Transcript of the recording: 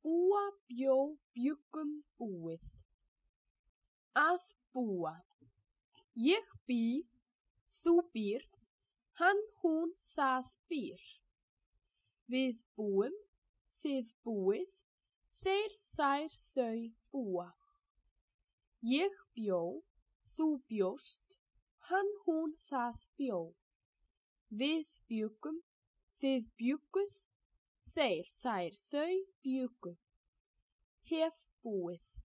Búa, bjó, bjuggum, búið. Að búa. Ég bý, þú býrð, hann, hún, það býr. Við búum, þið búið, þeir, þær, þau búa. Ég bjó, þú bjóst, hann, hún, það bjó. Við bjuggum, þið bjugguð, þeir, þær, þau bjuggu. Hef búið.